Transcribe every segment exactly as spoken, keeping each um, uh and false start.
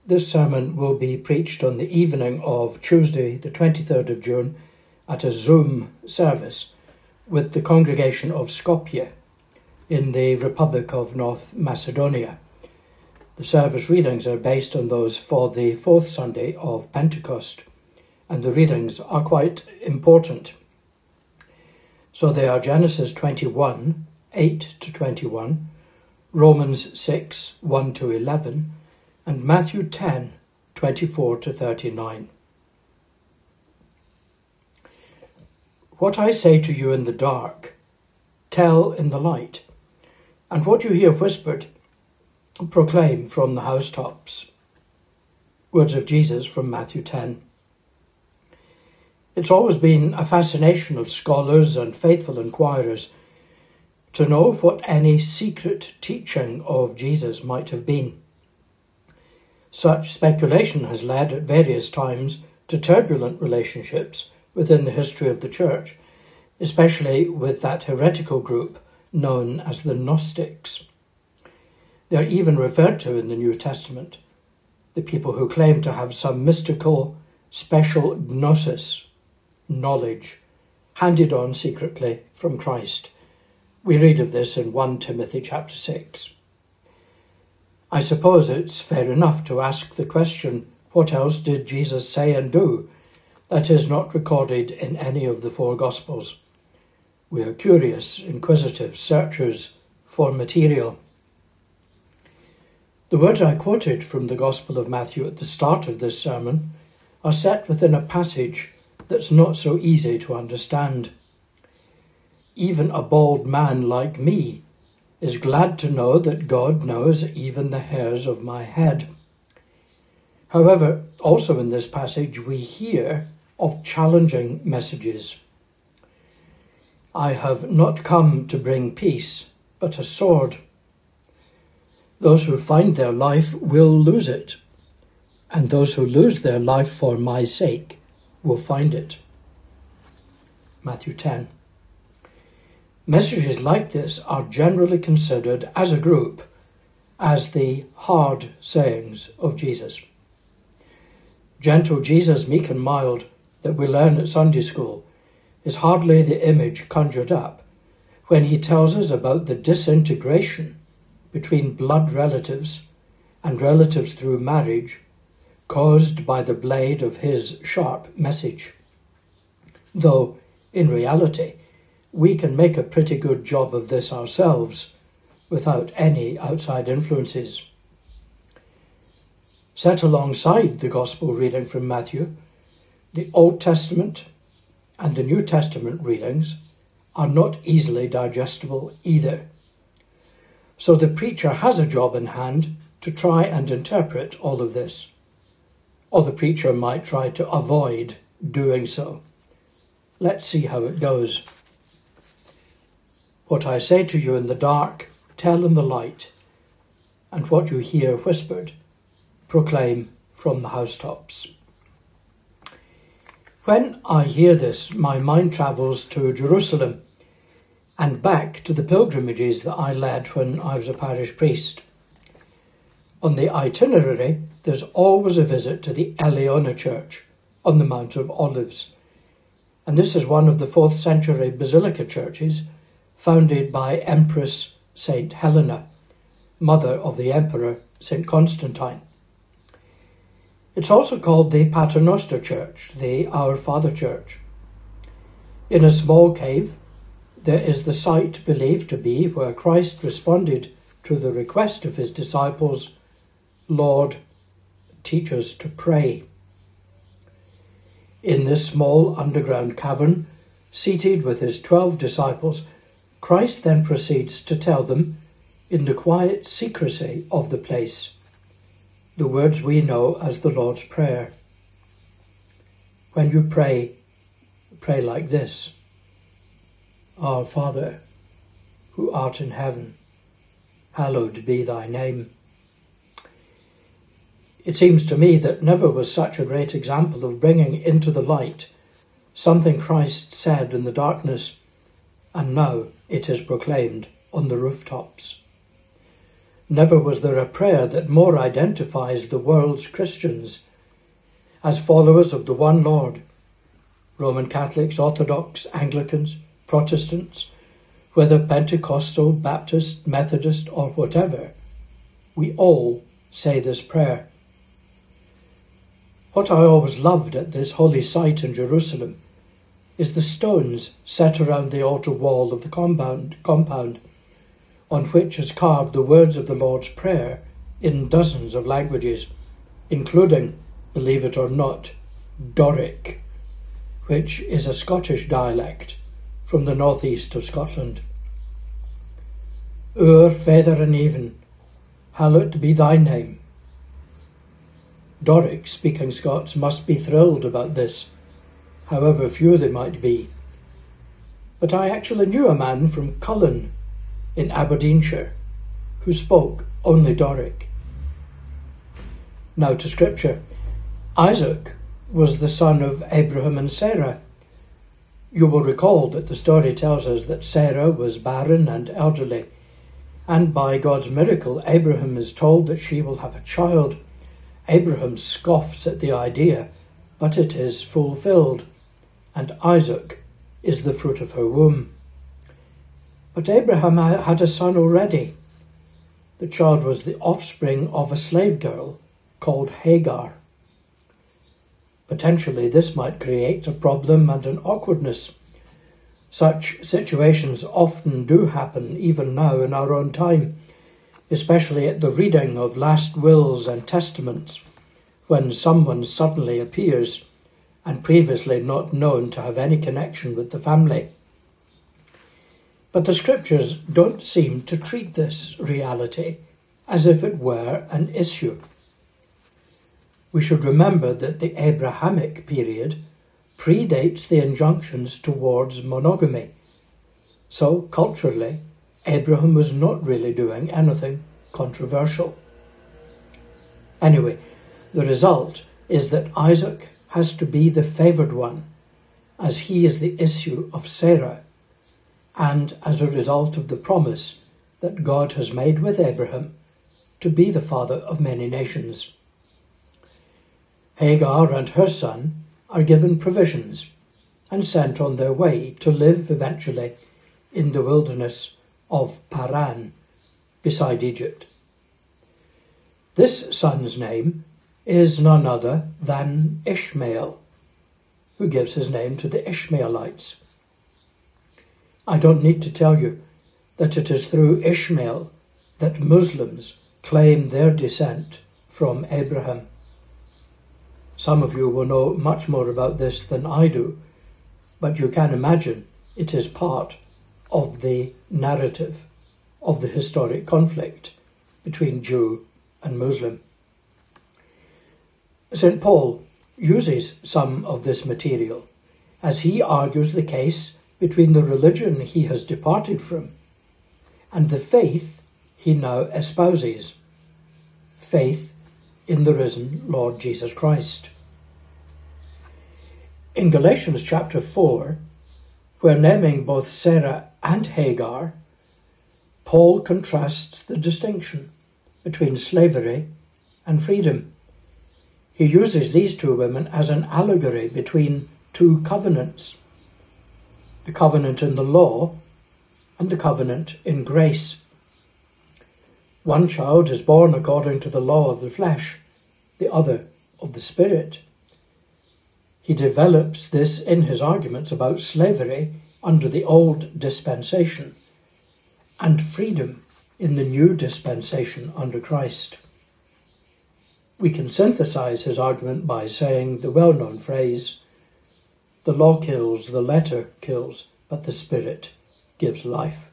This sermon will be preached on the evening of Tuesday, the twenty-third of June, at a Zoom service with the congregation of Skopje in the Republic of North Macedonia. The service readings are based on those for the fourth Sunday of Pentecost, and the readings are quite important. So they are Genesis twenty-one, eight to twenty-one, Romans six, one to eleven, and Matthew ten, twenty-four to thirty-nine. What I say to you in the dark, tell in the light, and what you hear whispered, proclaim from the housetops. Words of Jesus from Matthew ten. It's always been a fascination of scholars and faithful inquirers to know what any secret teaching of Jesus might have been. Such speculation has led at various times to turbulent relationships within the history of the Church, especially with that heretical group known as the Gnostics. They are even referred to in the New Testament, the people who claim to have some mystical, special gnosis, knowledge, handed on secretly from Christ. We read of this in First Timothy chapter six. I suppose it's fair enough to ask the question, what else did Jesus say and do that is not recorded in any of the four Gospels? We are curious, inquisitive searchers for material. The words I quoted from the Gospel of Matthew at the start of this sermon are set within a passage that's not so easy to understand. Even a bald man like me is glad to know that God knows even the hairs of my head. However, also in this passage we hear of challenging messages. I have not come to bring peace, but a sword. Those who find their life will lose it, and those who lose their life for my sake will find it. Matthew ten. Messages like this are generally considered as a group as the hard sayings of Jesus. Gentle Jesus, meek and mild, that we learn at Sunday school, is hardly the image conjured up when he tells us about the disintegration between blood relatives and relatives through marriage caused by the blade of his sharp message. Though, in reality, we can make a pretty good job of this ourselves without any outside influences. Set alongside the Gospel reading from Matthew, the Old Testament and the New Testament readings are not easily digestible either. So the preacher has a job in hand to try and interpret all of this, or the preacher might try to avoid doing so. Let's see how it goes. What I say to you in the dark, tell in the light, and what you hear whispered, proclaim from the housetops. When I hear this, my mind travels to Jerusalem and back to the pilgrimages that I led when I was a parish priest. On the itinerary, there's always a visit to the Eleona Church on the Mount of Olives, and this is one of the fourth century basilica churches founded by Empress Saint Helena, mother of the Emperor Saint Constantine. It's also called the Paternoster Church, the Our Father Church. In a small cave, there is the site believed to be where Christ responded to the request of his disciples, Lord, teach us to pray. In this small underground cavern, seated with his twelve disciples, Christ then proceeds to tell them, in the quiet secrecy of the place, the words we know as the Lord's Prayer. When you pray, pray like this: Our Father, who art in heaven, hallowed be thy name. It seems to me that never was such a great example of bringing into the light something Christ said in the darkness, and now it is proclaimed on the rooftops. never was there a prayer that more identifies the world's Christians as followers of the one Lord. Roman Catholics, Orthodox, Anglicans, Protestants, whether Pentecostal, Baptist, Methodist, or whatever, we all say this prayer. What I always loved at this holy site in Jerusalem is the stones set around the altar wall of the compound, compound on which is carved the words of the Lord's Prayer in dozens of languages, including, believe it or not, Doric, which is a Scottish dialect from the northeast of Scotland. Our Father in heaven, hallowed be thy name. Doric-speaking Scots must be thrilled about this, however few they might be. But I actually knew a man from Cullen in Aberdeenshire who spoke only Doric. Now to Scripture. Isaac was the son of Abraham and Sarah. You will recall that the story tells us that Sarah was barren and elderly, and by God's miracle, Abraham is told that she will have a child. Abraham scoffs at the idea, but it is fulfilled, and Isaac is the fruit of her womb. But Abraham had a son already. The child was the offspring of a slave girl called Hagar. Potentially this might create a problem and an awkwardness. Such situations often do happen even now in our own time, especially at the reading of last wills and testaments, when someone suddenly appears and previously not known to have any connection with the family. But the Scriptures don't seem to treat this reality as if it were an issue. We should remember that the Abrahamic period predates the injunctions towards monogamy. So, culturally, Abraham was not really doing anything controversial. Anyway, the result is that Isaac has to be the favoured one, as he is the issue of Sarah, and as a result of the promise that God has made with Abraham to be the father of many nations. Hagar and her son are given provisions and sent on their way to live eventually in the wilderness of Paran, beside Egypt. This son's name is none other than Ishmael, who gives his name to the Ishmaelites. I don't need to tell you that it is through Ishmael that Muslims claim their descent from Abraham. Some of you will know much more about this than I do, but you can imagine it is part of the narrative of the historic conflict between Jew and Muslim. Saint Paul uses some of this material as he argues the case between the religion he has departed from and the faith he now espouses, faith in the risen Lord Jesus Christ. In Galatians chapter four, where naming both Sarah and Hagar, Paul contrasts the distinction between slavery and freedom. He uses these two women as an allegory between two covenants, the covenant in the law and the covenant in grace. One child is born according to the law of the flesh, the other of the spirit. He develops this in his arguments about slavery under the old dispensation and freedom in the new dispensation under Christ. We can synthesize his argument by saying the well-known phrase, "The law kills, the letter kills, but the Spirit gives life."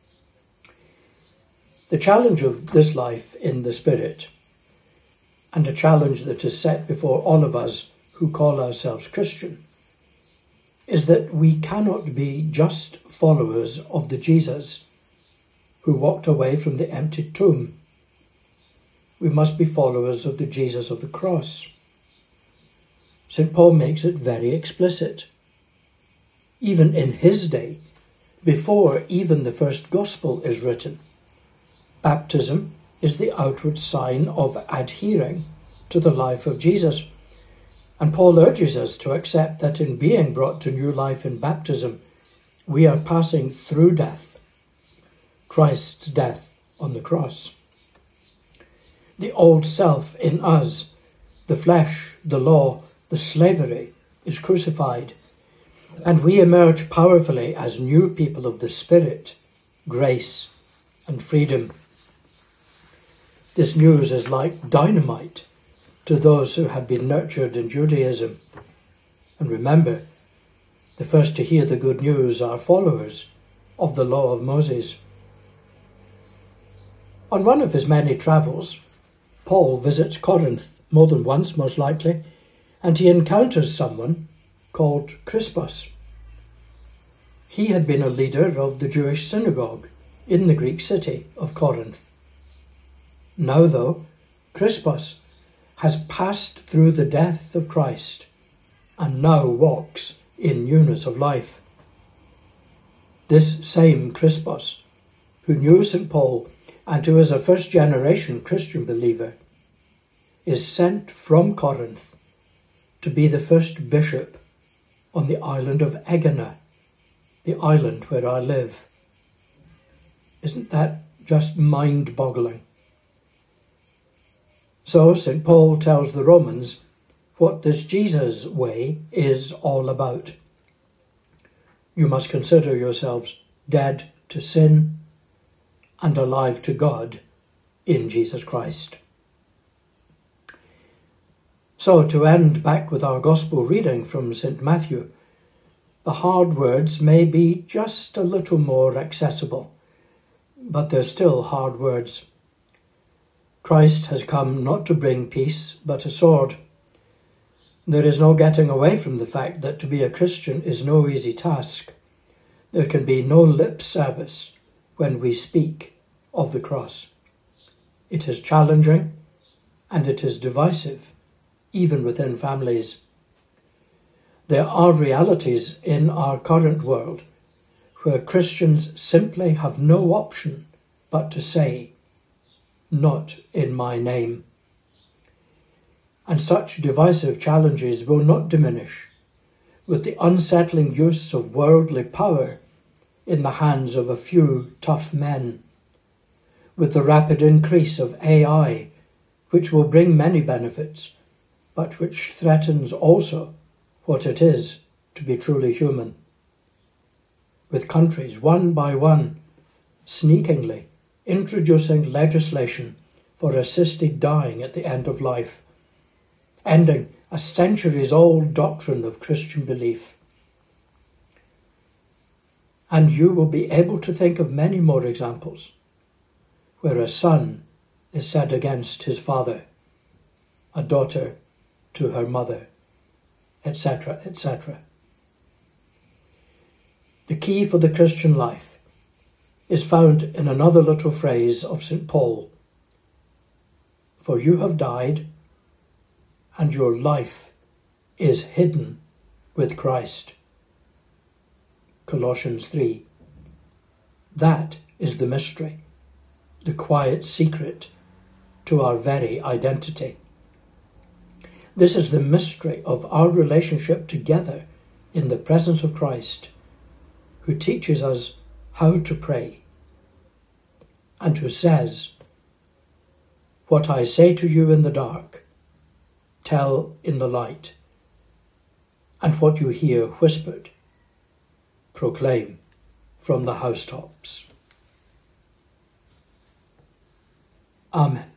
The challenge of this life in the Spirit, and a challenge that is set before all of us who call ourselves Christian, is that we cannot be just followers of the Jesus who walked away from the empty tomb. We must be followers of the Jesus of the cross. Saint Paul makes it very explicit. Even in his day, before even the first gospel is written, baptism is the outward sign of adhering to the life of Jesus. And Paul urges us to accept that in being brought to new life in baptism, we are passing through death, Christ's death on the cross. The old self in us, the flesh, the law, the slavery, is crucified, and we emerge powerfully as new people of the Spirit, grace, and freedom. This news is like dynamite to those who have been nurtured in Judaism. And remember, the first to hear the good news are followers of the law of Moses. On one of his many travels, Paul visits Corinth more than once, most likely, and he encounters someone called Crispus. He had been a leader of the Jewish synagogue in the Greek city of Corinth. Now, though, Crispus has passed through the death of Christ and now walks in newness of life. This same Crispus, who knew Saint Paul and who is a first-generation Christian believer, is sent from Corinth to be the first bishop on the island of Aegina, the island where I live. Isn't that just mind-boggling? So Saint Paul tells the Romans what this Jesus way is all about. You must consider yourselves dead to sin and alive to God in Jesus Christ. So, to end back with our Gospel reading from Saint Matthew, the hard words may be just a little more accessible, but they're still hard words. Christ has come not to bring peace, but a sword. There is no getting away from the fact that to be a Christian is no easy task. There can be no lip service when we speak of the cross. It is challenging and it is divisive, even within families. There are realities in our current world where Christians simply have no option but to say, "Not in my name." And such divisive challenges will not diminish with the unsettling use of worldly power in the hands of a few tough men, with the rapid increase of A I, which will bring many benefits, but which threatens also what it is to be truly human. With countries, one by one, sneakingly introducing legislation for assisted dying at the end of life, ending a centuries-old doctrine of Christian belief. And you will be able to think of many more examples where a son is set against his father, a daughter to her mother, et cetera, et cetera. The key for the Christian life is found in another little phrase of Saint Paul. For you have died, and your life is hidden with Christ. Colossians three. That is the mystery, the quiet secret to our very identity. This is the mystery of our relationship together in the presence of Christ, who teaches us how to pray, and who says, "What I say to you in the dark, tell in the light, and what you hear whispered, proclaim from the housetops." Amen.